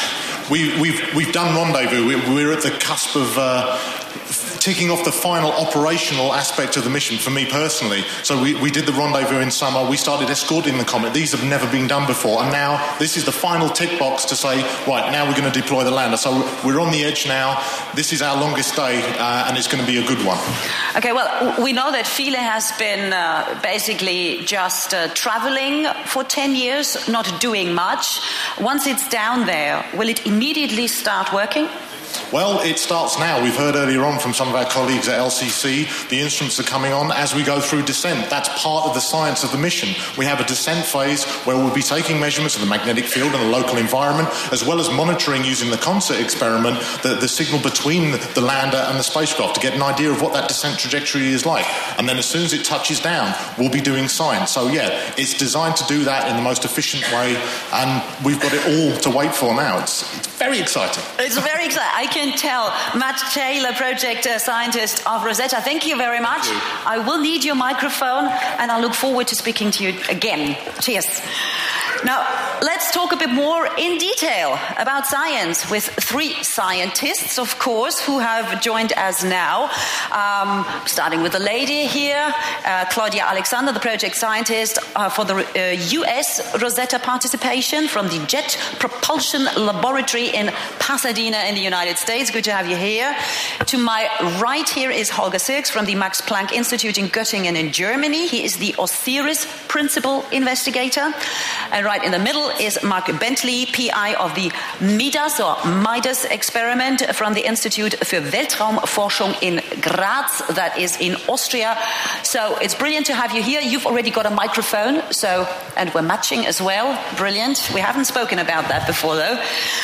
S5: we've done rendezvous. We're at the cusp of ticking off the final operational aspect of the mission for me personally. So we did the rendezvous in summer. We started escorting the comet. These have never been done before. And now this is the final tick box to say, right, now we're going to deploy the lander. So we're on the edge now. This is our longest day, and it's going to be a good one.
S18: Okay, well, we know that Philae has been basically just traveling for 10 years, not doing much. Once it's down there, will it immediately start working?
S5: Well, it starts now. We've heard earlier on from some of our colleagues at LCC, the instruments are coming on as we go through descent. That's part of the science of the mission. We have a descent phase where we'll be taking measurements of the magnetic field and the local environment, as well as monitoring using the CONSERT experiment the signal between the lander and the spacecraft to get an idea of what that descent trajectory is like. And then as soon as it touches down, we'll be doing science. So yeah, it's designed to do that in the most efficient way, and we've got it all to wait for now. It's very exciting.
S18: It's very exciting. I can tell. Matt Taylor, Project Scientist of Rosetta, thank you very much. I will need your microphone, and I look forward to speaking to you again. Cheers. Now, let's talk a bit more in detail about science with three scientists, of course, who have joined us now. Starting with the lady here, Claudia Alexander, the project scientist for the US Rosetta participation from the Jet Propulsion Laboratory in Pasadena in the United States. Good to have you here. To my right here is Holger Sirks from the Max Planck Institute in Göttingen in Germany. He is the OSIRIS principal investigator. And right in the middle is Mark Bentley, PI of the MIDAS experiment from the Institute für Weltraumforschung in Graz, that is in Austria. So it's brilliant to have you here. You've already got a microphone, and we're matching as well. Brilliant. We haven't spoken about that before, though.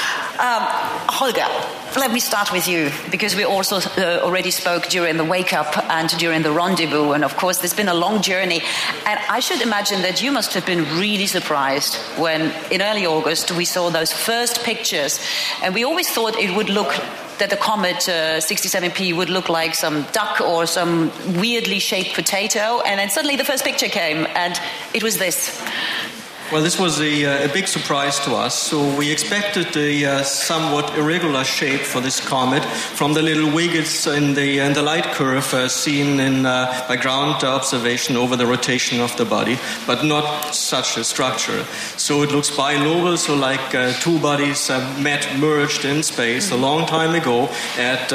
S18: Holger, let me start with you, because we also already spoke during the wake-up and during the rendezvous, and of course there's been a long journey, and I should imagine that you must have been really surprised when in early August we saw those first pictures, and we always thought that the comet 67P would look like some duck or some weirdly shaped potato, and then suddenly the first picture came, and it was this.
S2: Well, this was a big surprise to us. So we expected a somewhat irregular shape for this comet from the little wiggles in the light curve seen by ground observation over the rotation of the body, but not such a structure. So it looks bilobal, so like two bodies merged in space a long time ago at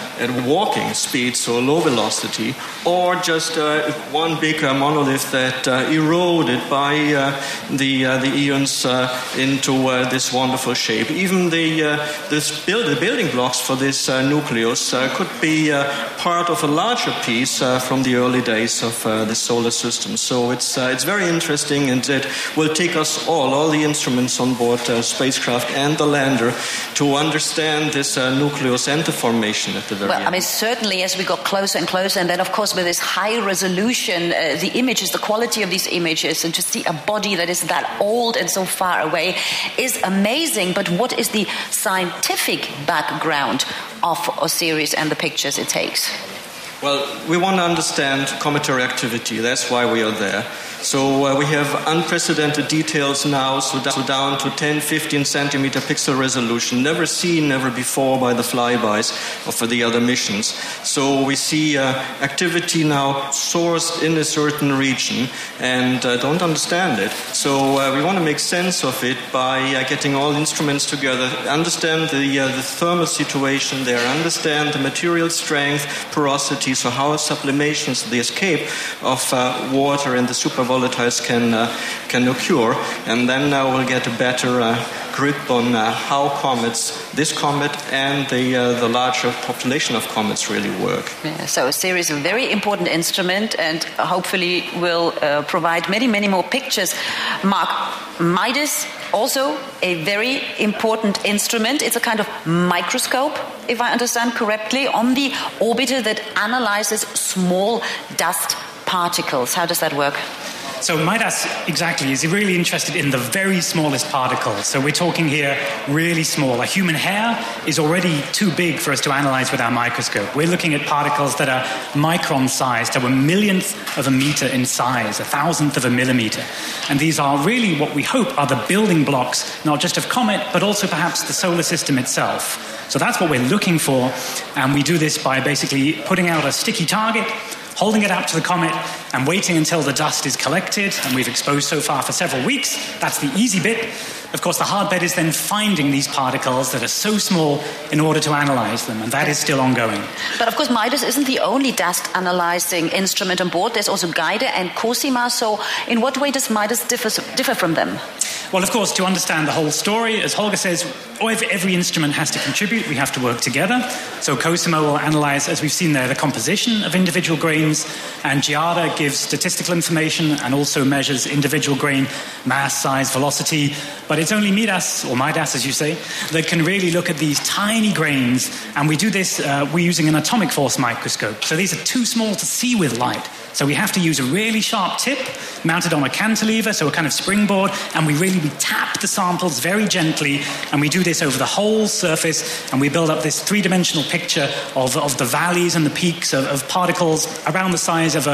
S2: walking speed, so low velocity, or just one big monolith that eroded by the eons into this wonderful shape. Even the building blocks for this nucleus could be part of a larger piece from the early days of the solar system. So it's very interesting, and it will take us all the instruments on board spacecraft and the lander to understand this nucleus and the formation at the very end.
S18: Well, I mean, certainly as we got closer and closer, and then of course with this high resolution, the images, the quality of these images, and to see a body that is that old and so far away is amazing. But what is the scientific background of OSIRIS and the pictures it takes?
S2: Well, we want to understand cometary activity. That's why we are there. So we have unprecedented details now, so down to 10, 15 centimeter pixel resolution, never seen, never before by the flybys or for the other missions. So we see activity now sourced in a certain region and don't understand it. So we want to make sense of it by getting all instruments together, understand the thermal situation there, understand the material strength, porosity, so how sublimations, the escape of water and the supervolatiles can occur, and then we'll get a better grip on how this comet and the larger population of comets really work.
S18: Yeah, so OSIRIS is a very important instrument, and hopefully will provide many, many more pictures. Mark, MIDAS, also a very important instrument. It's a kind of microscope, if I understand correctly, on the orbiter that analyzes small dust particles. How does that work?
S1: So MIDAS exactly is really interested in the very smallest particles. So we're talking here really small. A human hair is already too big for us to analyze with our microscope. We're looking at particles that are micron-sized, so a millionth of a meter in size, a thousandth of a millimeter. And these are really what we hope are the building blocks, not just of comet, but also perhaps the solar system itself. So that's what we're looking for, and we do this by basically putting out a sticky target, holding it out to the comet and waiting until the dust is collected, and we've exposed so far for several weeks. That's the easy bit. Of course, the hard bit is then finding these particles that are so small in order to analyze them, and that is still ongoing.
S18: But of course, MIDAS isn't the only dust analyzing instrument on board. There's also GAIDE and COSIMA. So in what way does MIDAS differ from them?
S1: Well, of course, to understand the whole story, as Holger says, every instrument has to contribute. We have to work together. So COSIMA will analyze, as we've seen there, the composition of individual grains, and GIADA gives statistical information and also measures individual grain mass, size, velocity. But it's only MIDAS, or MIDAS as you say, that can really look at these tiny grains, and we do this, we're using an atomic force microscope. So these are too small to see with light. So we have to use a really sharp tip mounted on a cantilever, so a kind of springboard, and we tap the samples very gently, and we do this over the whole surface, and we build up this three-dimensional picture of the valleys and the peaks of particles around the size of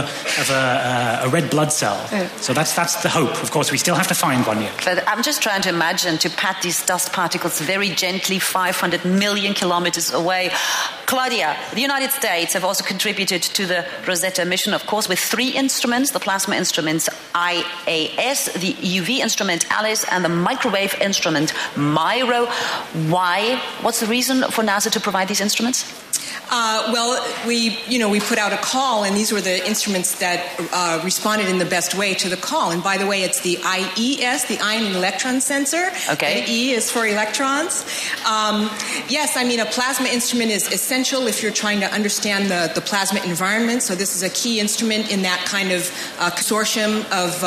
S1: a red blood cell. So that's the hope. Of course, we still have to find one yet.
S18: But I'm just trying to imagine to pat these dust particles very gently 500 million kilometers away. Claudia, the United States have also contributed to the Rosetta mission, of course, with 3 instruments: the plasma instruments IAS, the UV instrument ALICE, and the microwave instrument MIRO. Why? What's the reason for NASA to provide these instruments?
S21: Well, we put out a call, and these were the instruments that responded in the best way to the call. And by the way, it's the IES, the ion and electron sensor.
S18: Okay.
S21: And E is for electrons. Yes, I mean, a plasma instrument is essential if you're trying to understand the plasma environment. So this is a key instrument in that kind of consortium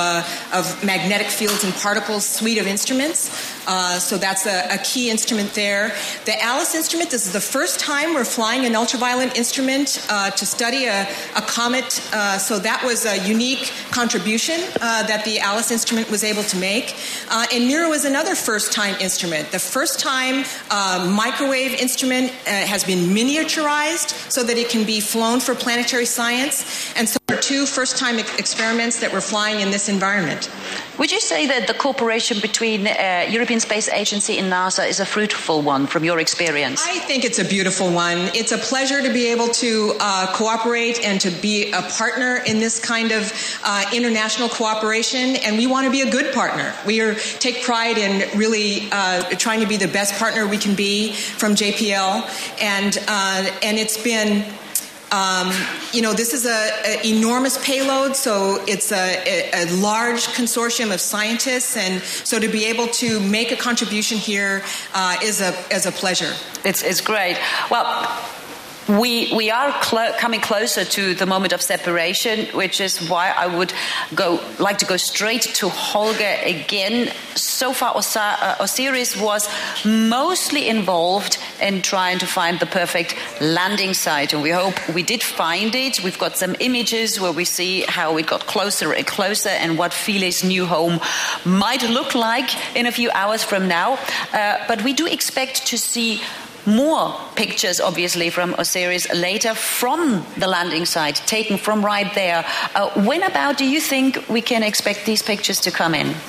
S21: of magnetic fields and particles suite of instruments. So that's a key instrument there. The ALICE instrument, this is the first time we're flying an ultraviolet instrument to study a comet. So that was a unique contribution that the ALICE instrument was able to make. And MIRO is another first-time instrument. The first-time microwave instrument has been miniaturized so that it can be flown for planetary science. And so 2 first-time experiments that we're flying in this environment.
S18: Would you say that the cooperation between European Space Agency and NASA is a fruitful one from your experience?
S21: I think it's a beautiful one. It's a pleasure to be able to cooperate and to be a partner in this kind of international cooperation, and we want to be a good partner. We take pride in really trying to be the best partner we can be from JPL, and it's been this is an enormous payload, so it's a large consortium of scientists, and so to be able to make a contribution here is a pleasure.
S18: It's great. Well, we are coming closer to the moment of separation, which is why I would like to go straight to Holger again. So far, Osiris was mostly involved in trying to find the perfect landing site, and we hope we did find it. We've got some images where we see how it got closer and closer and what Philae's new home might look like in a few hours from now. But we do expect to see more pictures, obviously, from Osiris later from the landing site, taken from right there. When about do you think we can expect these pictures to come in?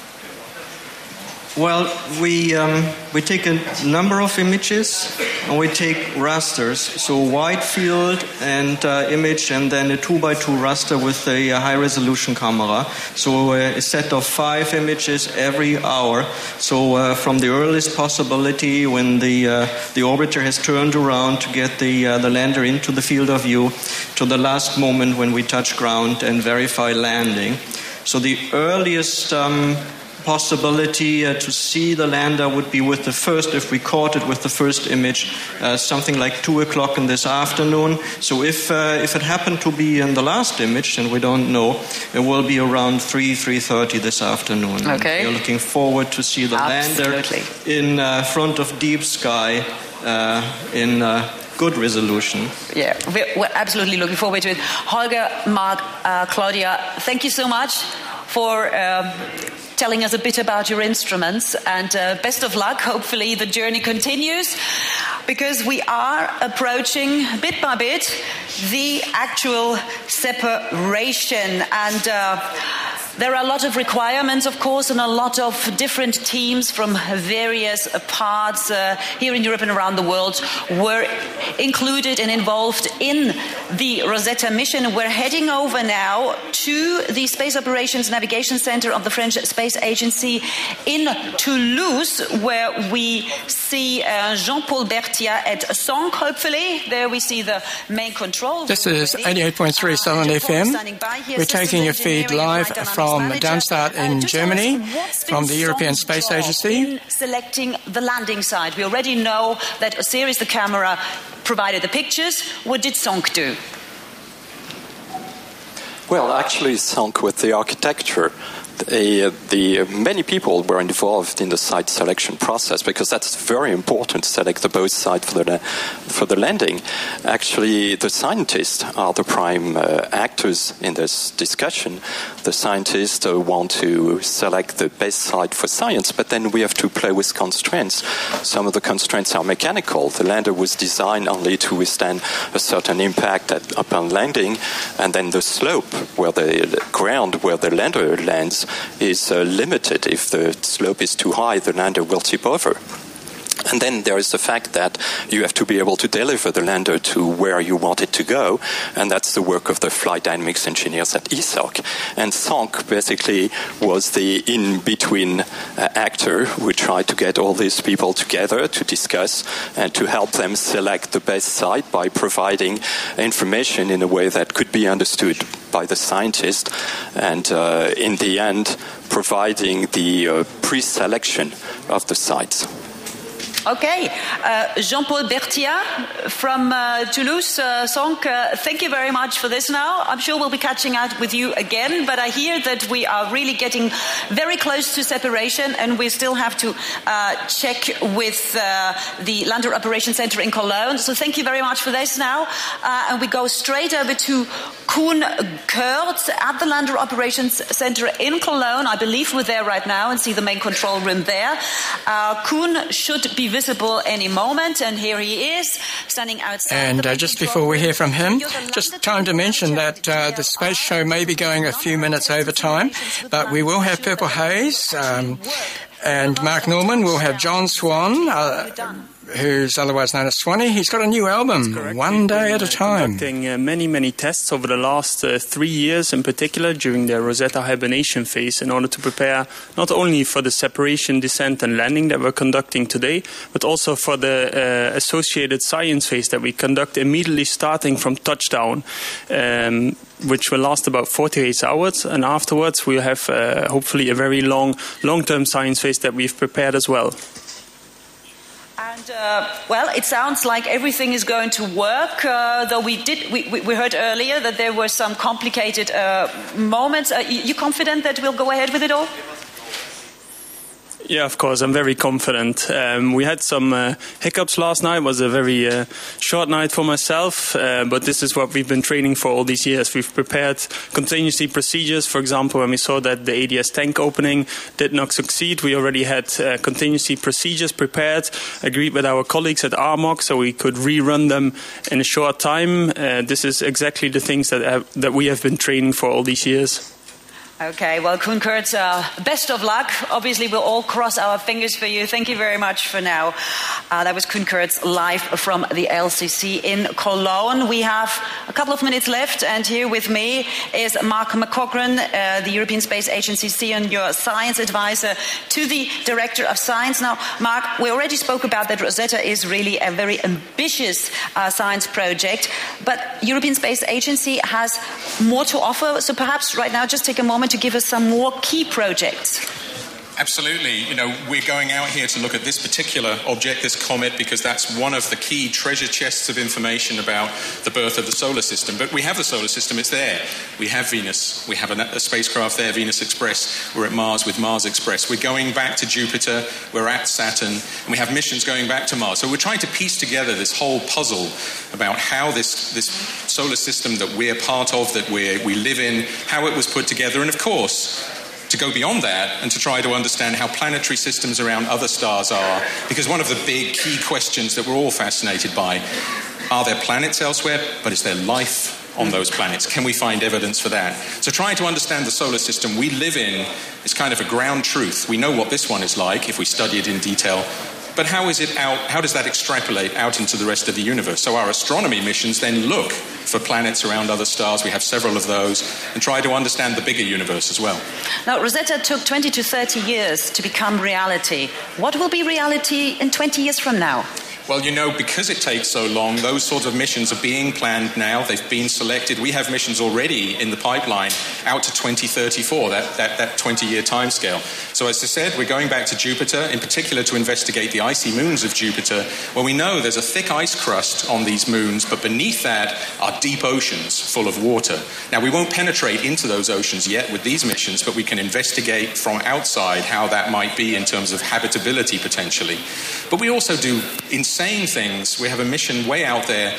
S2: Well, we take a number of images and we take rasters, so wide field and image, and then a 2x2 raster with a high-resolution camera. So a set of 5 images every hour. So from the earliest possibility when the orbiter has turned around to get the lander into the field of view, to the last moment when we touch ground and verify landing. So the earliest possibility to see the lander would be with the first, if we caught it with the first image, something like 2 o'clock in this afternoon. So if it happened to be in the last image, and we don't know, it will be around 3:30 this afternoon.
S18: Okay.
S2: We're looking forward to see the lander in front of deep sky in good resolution.
S18: Yeah, we're absolutely looking forward to it. Holger, Mark, Claudia, thank you so much for telling us a bit about your instruments, and best of luck. Hopefully the journey continues, because we are approaching bit by bit the actual separation, and there are a lot of requirements, of course, and a lot of different teams from various parts here in Europe and around the world were included and involved in the Rosetta mission. We're heading over now to the Space Operations Navigation Center of the French Space Agency in Toulouse, where we see Jean-Paul Berthia at SONC, hopefully. There we see the main control.
S6: This is 88.3 Southern FM. We're taking your feed live from Darmstadt in Germany, from the European Space Agency.
S18: Selecting the landing site. We already know that Osiris, the camera, provided the pictures. What did SONC do?
S9: Well, actually, SONC with the architecture. Many people were involved in the site selection process, because that's very important to select the both site for the landing. Actually, the scientists are the prime actors in this discussion. The scientists want to select the best site for science, but then we have to play with constraints. Some of the constraints are mechanical. The lander was designed only to withstand a certain impact upon landing, and then the slope where the ground where the lander lands is limited. If the slope is too high, the lander will tip over. And then there is the fact that you have to be able to deliver the lander to where you want it to go, and that's the work of the flight dynamics engineers at ESOC. And SONC basically was the in-between actor who tried to get all these people together to discuss and to help them select the best site by providing information in a way that could be understood by the scientist, and in the end providing the pre-selection of the sites.
S18: Okay, Jean-Paul Berthia from Toulouse, SONC, thank you very much for this now. I'm sure we'll be catching up with you again, but I hear that we are really getting very close to separation, and we still have to check with the Lander Operations Center in Cologne. So thank you very much for this now. And we go straight over to Koen Kurtz at the Lander Operations Center in Cologne. I believe we're there right now and see the main control room there. Koen should be visible any moment, and here he is, standing outside.
S6: And just before we hear from him, just time to mention that the space show may be going a few minutes over time, but we will have Purple Haze, and Mark Norman will have John Swan, who's otherwise known as Swanee. He's got a new album, One Day at a Time.
S10: Conducting many tests over the last 3 years, in particular during the Rosetta hibernation phase, in order to prepare not only for the separation, descent and landing that we're conducting today, but also for the associated science phase that we conduct immediately starting from touchdown, which will last about 48 hours, and afterwards we'll have hopefully a very long-term science phase that we've prepared as well.
S18: And, well, it sounds like everything is going to work, though we heard earlier that there were some complicated moments. You confident that we'll go ahead with it all?
S10: Yeah, of course, I'm very confident. We had some hiccups last night. It was a very short night for myself, but this is what we've been training for all these years. We've prepared contingency procedures. For example, when we saw that the ADS tank opening did not succeed, we already had contingency procedures prepared, agreed with our colleagues at ARMOC, so we could rerun them in a short time. This is exactly the things that we have been training for all these years.
S18: Okay, well, Koen Kurtz, best of luck. Obviously, we'll all cross our fingers for you. Thank you very much for now. That was Koen Kurtz live from the LCC in Cologne. We have a couple of minutes left, and here with me is Mark McCaughrean, the European Space Agency Senior Science Advisor to the Director of Science. Now, Mark, we already spoke about that Rosetta is really a very ambitious science project, but European Space Agency has more to offer. So perhaps right now, just take a moment to give us some more key projects.
S22: Absolutely. You know, we're going out here to look at this particular object, this comet, because that's one of the key treasure chests of information about the birth of the solar system. But we have the solar system, it's there. We have Venus. We have a spacecraft there, Venus Express. We're at Mars with Mars Express. We're going back to Jupiter. We're at Saturn. And we have missions going back to Mars. So we're trying to piece together this whole puzzle about how this solar system that we're part of, that we live in, how it was put together. And of course, to go beyond that and to try to understand how planetary systems around other stars are. Because one of the big key questions that we're all fascinated by, are there planets elsewhere, but is there life on those planets? Can we find evidence for that? So trying to understand the solar system we live in is kind of a ground truth. We know what this one is like if we study it in detail. But how is it out? How does that extrapolate out into the rest of the universe? So our astronomy missions then look for planets around other stars. We have several of those, and try to understand the bigger universe as well.
S18: Now, Rosetta took 20 to 30 years to become reality. What will be reality in 20 years from now?
S22: Well, you know, because it takes so long, those sorts of missions are being planned now. They've been selected. We have missions already in the pipeline out to 2034, that 20-year timescale. So as I said, we're going back to Jupiter, in particular to investigate the icy moons of Jupiter, where we know there's a thick ice crust on these moons, but beneath that are deep oceans full of water. Now, we won't penetrate into those oceans yet with these missions, but we can investigate from outside how that might be in terms of habitability potentially. But we also do insane things. We have a mission way out there,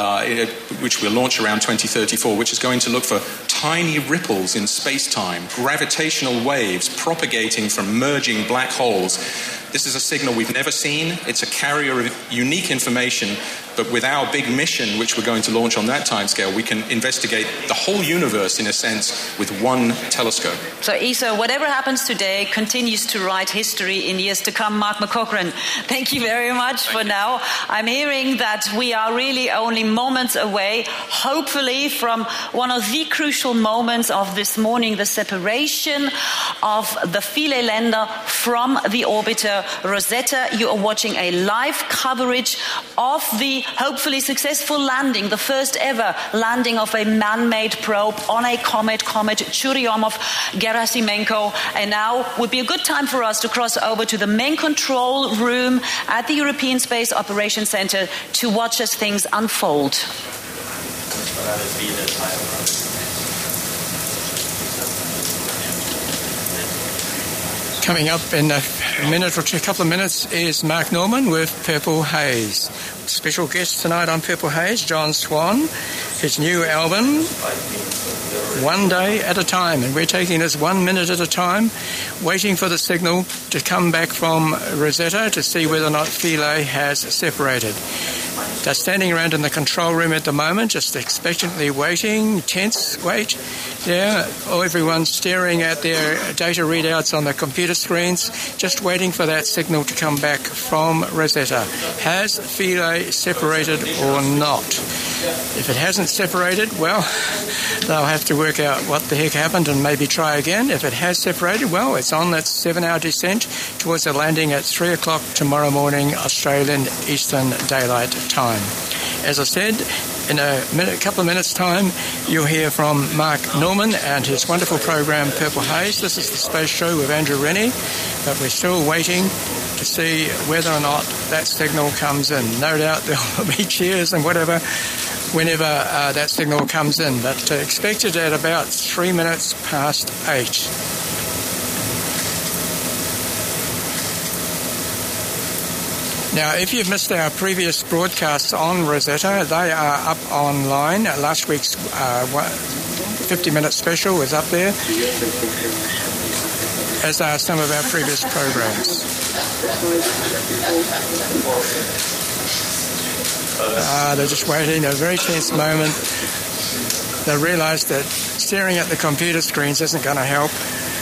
S22: which we'll launch around 2034, which is going to look for tiny ripples in space-time, gravitational waves propagating from merging black holes. This is a signal we've never seen. It's a carrier of unique information, but with our big mission, which we're going to launch on that timescale, we can investigate the whole universe, in a sense, with one telescope.
S18: So, ESA, whatever happens today continues to write history in years to come. Mark McCaughrean, thank you very much for now. I'm hearing that we are really only moments away, hopefully, from one of the crucial moments of this morning, the separation of the Philae lander from the orbiter Rosetta. You are watching a live coverage of the hopefully successful landing, the first ever landing of a man-made probe on a comet Churyumov-Gerasimenko. And now would be a good time for us to cross over to the main control room at the European Space Operations Center to watch as things unfold.
S6: Coming up in a minute or two, a couple of minutes, is Mark Norman with Purple Haze. Special guest tonight on Purple Haze, John Swan, his new album, One Day at a Time, and we're taking this 1 minute at a time, waiting for the signal to come back from Rosetta to see whether or not Philae has separated. They're standing around in the control room at the moment, just expectantly waiting, tense wait. Yeah, everyone's staring at their data readouts on the computer screens, just waiting for that signal to come back from Rosetta. Has Philae separated or not? If it hasn't separated, well, they'll have to work out what the heck happened and maybe try again. If it has separated, well, it's on that 7-hour descent towards a landing at 3 o'clock tomorrow morning, Australian Eastern Daylight Time. As I said, in a couple of minutes' time, you'll hear from Mark Norman and his wonderful program, Purple Haze. This is the Space Show with Andrew Rennie, but we're still waiting to see whether or not that signal comes in. No doubt there'll be cheers and whatever whenever that signal comes in, but expected at about 3 minutes past 8. Now, if you've missed our previous broadcasts on Rosetta, they are up online. Last week's 50-minute special is up there, as are some of our previous programs. They're just waiting, a very tense moment. They realise that staring at the computer screens isn't going to help.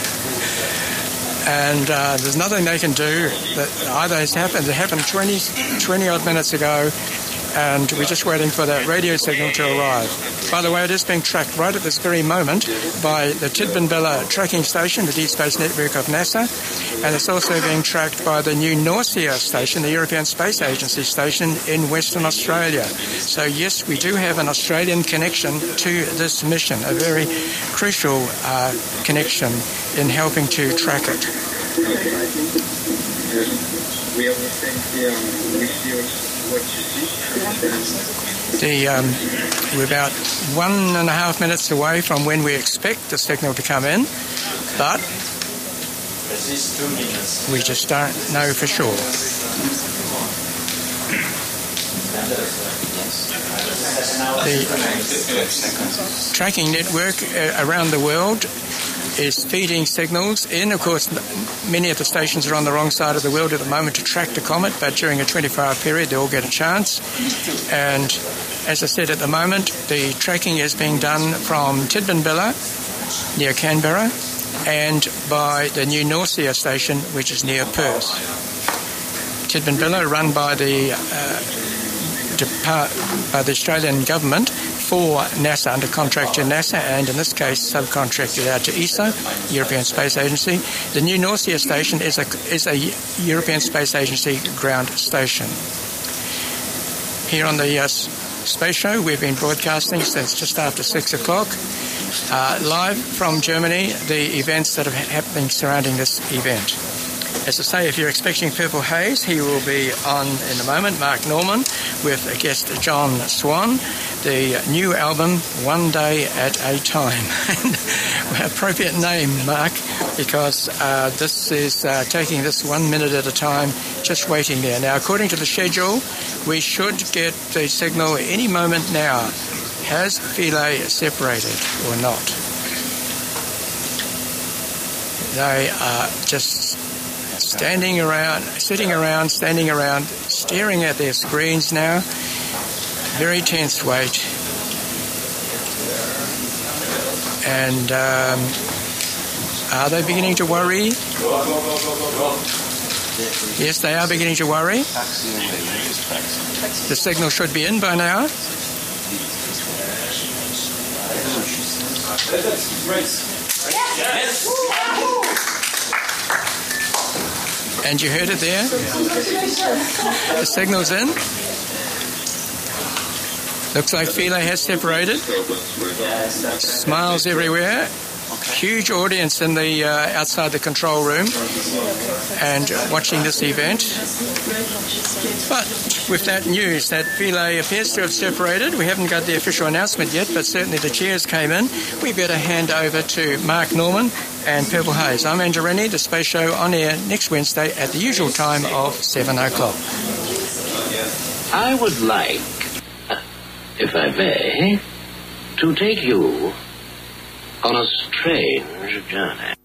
S6: And there's nothing they can do. That either has happened. It happened 20 odd minutes ago, and we're just waiting for that radio signal to arrive. By the way, it is being tracked right at this very moment by the Tidbinbilla tracking station, the Deep Space Network of NASA, and it's also being tracked by the new Norcia station, the European Space Agency station in Western Australia. So yes, we do have an Australian connection to this mission, a very crucial connection in helping to track it. We're about 1.5 minutes away from when we expect the signal to come in, but we just don't know for sure. The tracking network around the world is feeding signals in. Of course, many of the stations are on the wrong side of the world at the moment to track the comet, but during a 24-hour period they all get a chance. And as I said, at the moment the tracking is being done from Tidbinbilla near Canberra and by the new Norcia station, which is near Perth. Tidbinbilla, run by the Australian government for NASA, under contract to NASA, and in this case subcontracted out to ESA, European Space Agency. The new Norcia station is a European Space Agency ground station. Here on the Space Show, we've been broadcasting since just after 6 o'clock, live from Germany, the events that are happening surrounding this event. As I say, if you're expecting Purple Haze, he will be on in a moment, Mark Norman, with a guest John Swan, the new album, One Day at a Time. Appropriate name, Mark, because this is taking this 1 minute at a time, just waiting there. Now, according to the schedule, we should get the signal any moment now. Has Philae separated or not? They are just standing around, staring at their screens now. Very tense wait. And are they beginning to worry? Yes, they are beginning to worry. The signal should be in by now. And you heard it there. The signal's in. Looks like Philae has separated. Smiles everywhere. Huge audience in the outside the control room and watching this event. But with that news that Philae appears to have separated, we haven't got the official announcement yet, but certainly the cheers came in. We better hand over to Mark Norman and Purple Haze. I'm Andrew Rennie, the Space Show on air next Wednesday at the usual time of 7 o'clock.
S14: I would like, if I may, to take you on a strange journey.